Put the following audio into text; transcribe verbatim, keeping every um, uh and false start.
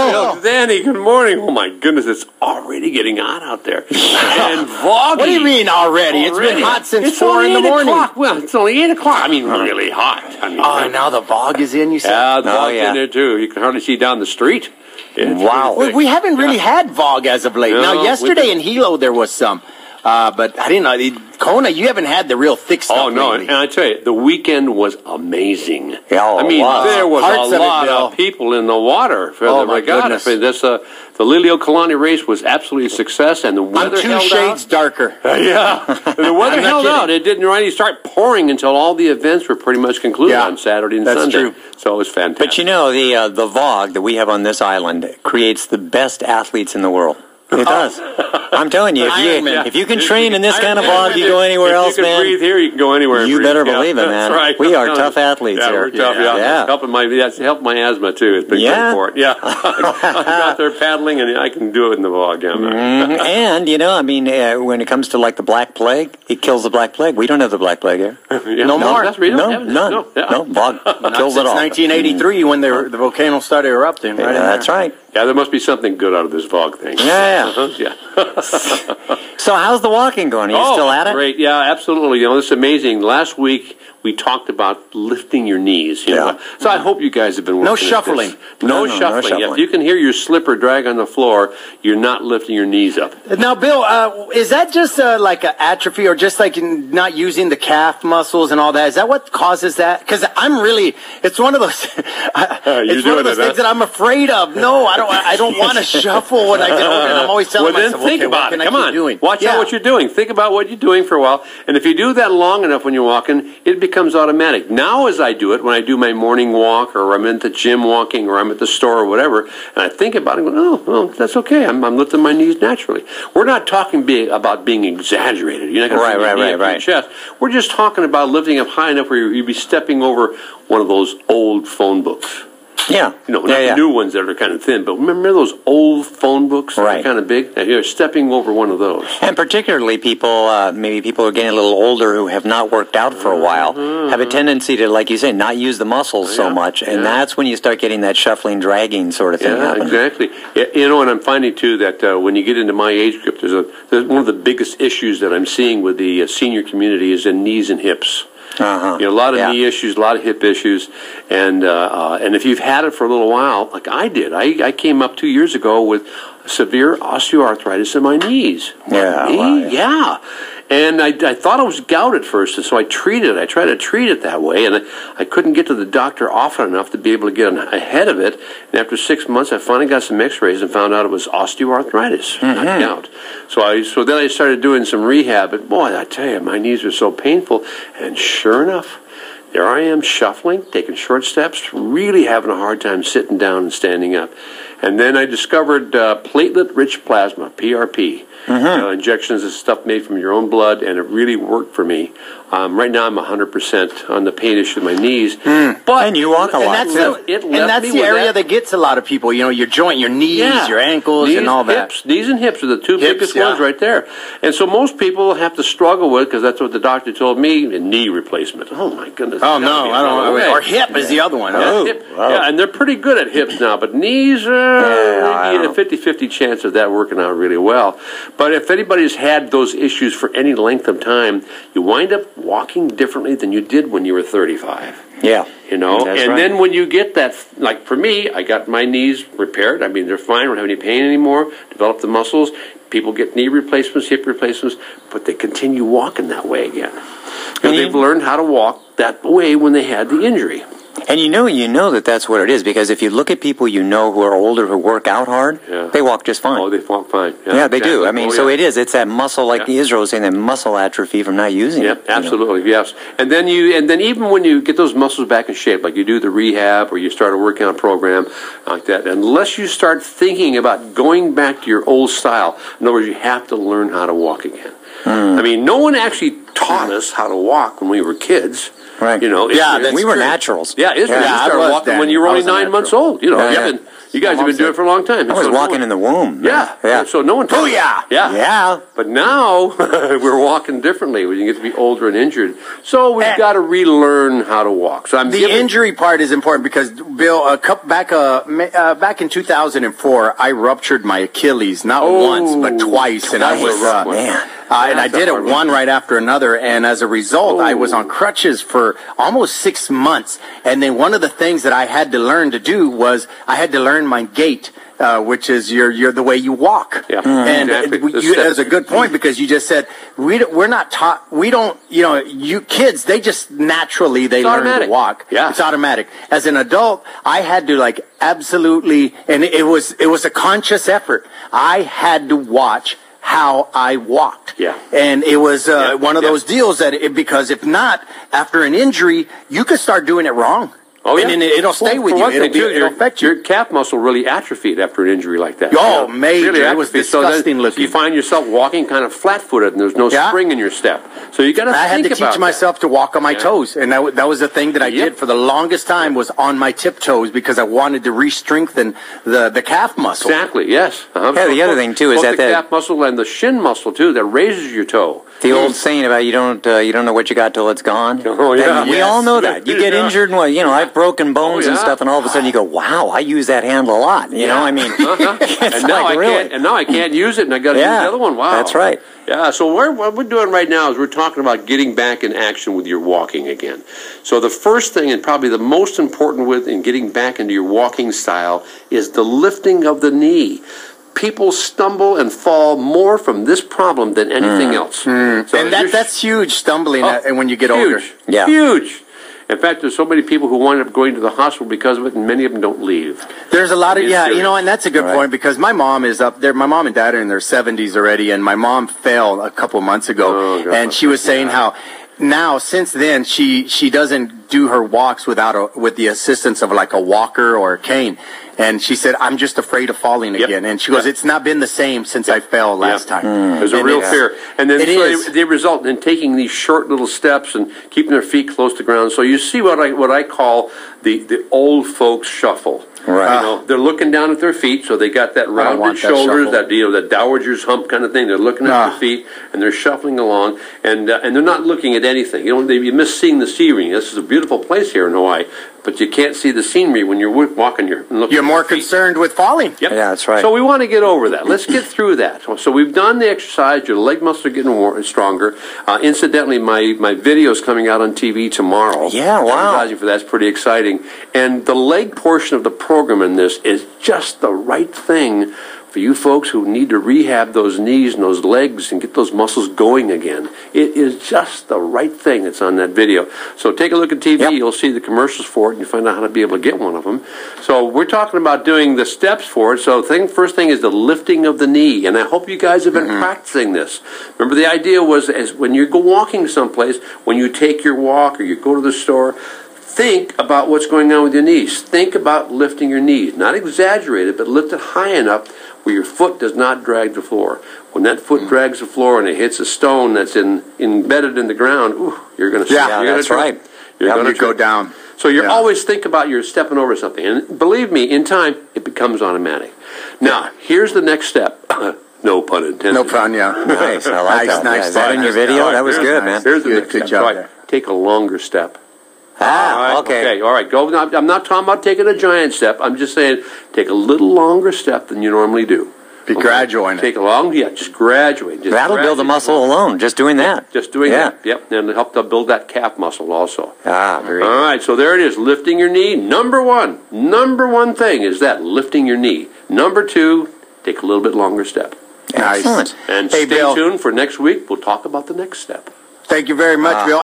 Bill, Danny, good morning. Oh, my goodness, it's already getting hot out there. And foggy. What do you mean already? It's Already. been hot since It's four only in the eight morning. o'clock. Well, it's only eight o'clock. I mean, really hot. I mean, Oh, now the fog is in, you said? yeah, the Oh, fog's yeah. in there, too. You can hardly see down the street. It's Wow. pretty We, thick. we haven't really had fog as of late. No, now, we yesterday didn't. in Hilo there was some. Uh, but I didn't know. the- Kona, you haven't had the real thick stuff Oh, no, lately. and I tell you, the weekend was amazing. Yeah, oh, I mean, wow. there was Parts of a it, lot Bill. of people in the water for Oh, the my regatta. goodness. For this, uh, the Lilio Kalani race was absolutely a success, and the I'm weather two held shades out. darker. Yeah, and the weather I'm not held kidding. out. It didn't really start pouring until all the events were pretty much concluded Yeah, on Saturday and that's Sunday. true. So it was fantastic. But you know, the uh, the V O G that we have on this island creates the best athletes in the world. It does. I'm telling you, if you, Ironman. if you can train in this kind of Ironman, V O G, you go anywhere if else, you can man. breathe here, you can go anywhere. and You breathe. better Yeah, believe it, man. That's right. We are No, tough athletes yeah, here. We're tough. Yeah, Yeah. Yeah. It's helping my that's helped my asthma too. It's been Yeah. good for it. Yeah, I got there paddling, and I can do it in the V O G. Yeah, man. Mhm. And you know, I mean, uh, when it comes to like the Black Plague, it kills the Black Plague. We don't have the Black Plague here. Yeah, No more. That's real. No, Yeah, none. No, yeah. No, V O G Not kills since it all. nineteen eighty-three when the, the volcano started erupting. Right Yeah, in there. that's right. Yeah, there must be something good out of this V O G thing. Yeah, Uh-huh, yeah. yeah. So how's the walking going? Are you oh, still at it? Great. Yeah, absolutely. You know, this is amazing. Last week we talked about lifting your knees. You Yeah. know? So I hope you guys have been working No at this. shuffling. No, No, no, no shuffling. shuffling. If you can hear your slipper drag on the floor, you're not lifting your knees up. Now, Bill, uh, is that just uh, like an atrophy or just like in not using the calf muscles and all that? Is that what causes that? Because I'm really, it's one of those, it's one doing of those it, huh? things that I'm afraid of. No, I don't, I don't want to shuffle when I get older. And I'm always telling Well, then myself, think okay, what about can it. I Come keep on. doing? Watch Yeah. out what you're doing. Think about what you're doing for a while. And if you do that long enough when you're walking, it becomes automatic. Now, as I do it, when I do my morning walk or I'm at the gym walking or I'm at the store or whatever, and I think about it, I go, oh, well, that's okay. I'm, I'm lifting my knees naturally. We're not talking be, about being exaggerated. You're not going Right, to put your right, knee right, up to your right. chest. We're just talking about lifting up high enough where you'd be stepping over one of those old phone books. Yeah. You know, not yeah, yeah. the new ones that are kind of thin, but remember those old phone books that Right. are kind of big? Now, you're stepping over one of those. And particularly people, uh, maybe people who are getting a little older who have not worked out for a while, have a tendency to, like you say, not use the muscles so Mm-hmm. Yeah, much. And yeah. that's when you start getting that shuffling, dragging sort of thing Yeah, happening. exactly. Yeah, you know, and I'm finding too that uh, when you get into my age group, there's a there's one of the biggest issues that I'm seeing with the uh, senior community is in knees and hips. Uh-huh. You know, a lot of Yeah. knee issues, a lot of hip issues, and uh, uh, and if you've had it for a little while, like I did, I, I came up two years ago with severe osteoarthritis in my knees. My Yeah, knee, wow, yeah. yeah. And I, I thought it was gout at first, and so I treated it. I tried to treat it that way, and I, I couldn't get to the doctor often enough to be able to get ahead of it. And after six months, I finally got some X-rays and found out it was osteoarthritis, not gout. So I so then I started doing some rehab, and boy, I tell you, my knees were so painful. And sure enough, there I am shuffling, taking short steps, really having a hard time sitting down and standing up. And then I discovered uh, platelet-rich plasma, P R P. Mm-hmm. Uh, injections of stuff made from your own blood, and it really worked for me. Um, right now, I'm one hundred percent on the pain issue of my knees. But And you walk a And lot. that's, It the, left and that's me the with area that- that. gets a lot of people. You know, your joint, your knees, Yeah. your ankles, Knees, and all that. Hips, knees and hips are the two Hips, biggest yeah. ones right there. And so most people have to struggle with, because that's what the doctor told me, a knee replacement. Oh, my goodness. Oh, It's gotta no, be I don't another way. Or hip is the other one. Yeah, Oh. hip- wow. yeah, and they're pretty good at hips now, but knees, uh, I you don't get a fifty-fifty chance of that working out really well. But if anybody's had those issues for any length of time, you wind up walking differently than you did when you were thirty-five. Yeah. You know, That's and right. then when you get that, like for me, I got my knees repaired. I mean, they're fine. I don't have any pain anymore. Developed the muscles. People get knee replacements, hip replacements, but they continue walking that way again. Because And you- they've learned how to walk that way when they had the injury. And you know, you know that that's what it is, because if you look at people you know who are older who work out hard, Yeah. they walk just fine. Oh, they walk fine. yeah, they do. exactly. I mean, Oh, so yeah. it is. It's that muscle, like Yeah. Israel was saying, that muscle atrophy from not using Yeah, it. you know. absolutely, yes. And then you, and then even when you get those muscles back in shape, like you do the rehab or you start a workout program like that, unless you start thinking about going back to your old style, in other words, you have to learn how to walk again. Hmm. I mean, no one actually taught us how to walk when we were kids. Right. You know, Yeah, Israel- that's we were true. naturals. Yeah, Israel, Yeah, you I started was walking then. when you were I only was a nine natural. months old. You know, Yeah, you've yeah. been You guys have been doing it for a long time. I was so walking no one, in the womb. Yeah, yeah. So no one. Oh yeah, yeah, yeah. But now we're walking differently when you get to be older and injured. So we've And got to relearn how to walk. So I'm the giving, injury part is important because Bill, a couple, back uh, ma- uh back in two thousand four, I ruptured my Achilles not Oh, once but twice, and I twice. was uh, Man. Uh, and I That's a did it hard one. one right after another, and as a result, I was Oh. on crutches for almost six months. And then one of the things that I had to learn to do was I had to learn my gait, uh, which is your your the way you walk. Yeah, And exactly. uh, The you, steps. that's a good point because you just said we don't- we're not taught. We don't. You know, you kids they just naturally they It's learn automatic. to walk. Yeah. It's automatic. As an adult, I had to like absolutely, and it was it was a conscious effort. I had to watch how I walked. Yeah. And it was uh, Yeah. one of Yeah. those deals that it, because if not, after an injury, you could start doing it wrong. Oh, yeah. And then it'll stay Well, with for you. one It'll, thing, be, too, it'll your, affect you. your calf muscle really atrophied after an injury like that. Oh, Yeah. major. Really It was atrophied. So then disgusting looking. You find yourself walking kind of flat-footed, and there's no Yeah. spring in your step. So you got to I had think to about teach myself to walk on my Yeah. toes, and that, w- that was the thing that I Yep. did for the longest time was on my tiptoes because I wanted to re-strengthen the, the calf that. muscle. Exactly. Yes. Uh-huh. Yeah, the So other both- thing, too, is both that the the- calf muscle and the shin muscle too that raises your toe. The old saying about you don't uh, you don't know what you got till it's gone. Oh, yeah. And we Yes. all know that. You get Yeah. injured, and well, you know, I've broken bones Oh, and yeah. stuff, and all of a sudden you go, "Wow, I use that handle a lot." You know, I mean, Uh-huh. it's and now like I really. can't. And now I can't use it, and I got to Yeah, use the other one. Wow, that's right. Yeah. So we're, what we're doing right now is we're talking about getting back in action with your walking again. So the first thing, and probably the most important with in getting back into your walking style, is the lifting of the knee. People stumble and fall more from this problem than anything else. So And that, you're- that's huge stumbling Oh, uh, and when you get huge, older. Yeah. Huge. In fact, there's so many people who wind up going to the hospital because of it, and many of them don't leave. There's a lot of, It's yeah, serious. you know, and that's a good Right. point because my mom is up there. My mom and dad are in their seventies already, and my mom fell a couple months ago. Oh, God. And she was saying how now, since then, she, she doesn't do her walks without a, with the assistance of like a walker or a cane. And she said, I'm just afraid of falling Yep. again. And she goes, Yep. it's not been the same since I fell last Yeah. time. There's a And real it's- fear. And then It so is. They, they result in taking these short little steps and keeping their feet close to the ground. So you see what I what I call the, the old folks shuffle. Right. You know, they're looking down at their feet, so they got that rounded want that shoulders, shuffle. that you know, that dowager's hump kind of thing. They're looking at Ah. their feet and they're shuffling along, and uh, and they're not looking at anything. You know, they, you miss seeing the scenery. This is a beautiful place here in Hawaii, but you can't see the scenery when you're wa- walking here. And looking You're at more your feet. concerned with falling. Yep. Yeah, that's right. So we want to get over that. Let's get through that. So we've done the exercise. Your leg muscles are getting more, stronger. Uh, incidentally, my, my video is coming out on T V tomorrow. Yeah, wow. Advertising for that's pretty exciting. And the leg portion of the program in this is just the right thing for you folks who need to rehab those knees and those legs and get those muscles going again. It is just the right thing that's on that video. So take a look at T V. Yep. You'll see the commercials for it, and you find out how to be able to get one of them. So we're talking about doing the steps for it. So thing first thing is the lifting of the knee, and I hope you guys have been Mm-hmm. practicing this. Remember, the idea was as when you go walking someplace, when you take your walk or you go to the store, think about what's going on with your knees. Think about lifting your knees. Not exaggerate it, but lift it high enough where your foot does not drag the floor. When that foot drags the floor and it hits a stone that's in, embedded in the ground, ooh, you're going to Yeah, Yeah, you're that's gonna right. You're Yeah, going you to go down. So you Yeah. always think about you're stepping over something. And believe me, in time, it becomes automatic. Now, here's the next step. No pun intended. No pun, yeah. Nice, I like that. Nice, Yeah, is that nice. in your video? Nice. That was Here's- good, man. Here's the Good- next good step. job All right, there. take a longer step. Ah, All right, okay. Okay, all right. Go. Now, I'm not talking about taking a giant step. I'm just saying take a little longer step than you normally do. Be gradual in it. Take a long, yeah, just graduate. Just That'll build the graduate. muscle alone, just doing that. Just doing Yeah. that. Yep, and help to build that calf muscle also. Ah, very All good. right, so there it is, lifting your knee. Number one, number one thing is that, lifting your knee. Number two, take a little bit longer step. Nice. Excellent. And Hey, stay Bill. tuned for next week. We'll talk about the next step. Thank you very much, Ah. Bill.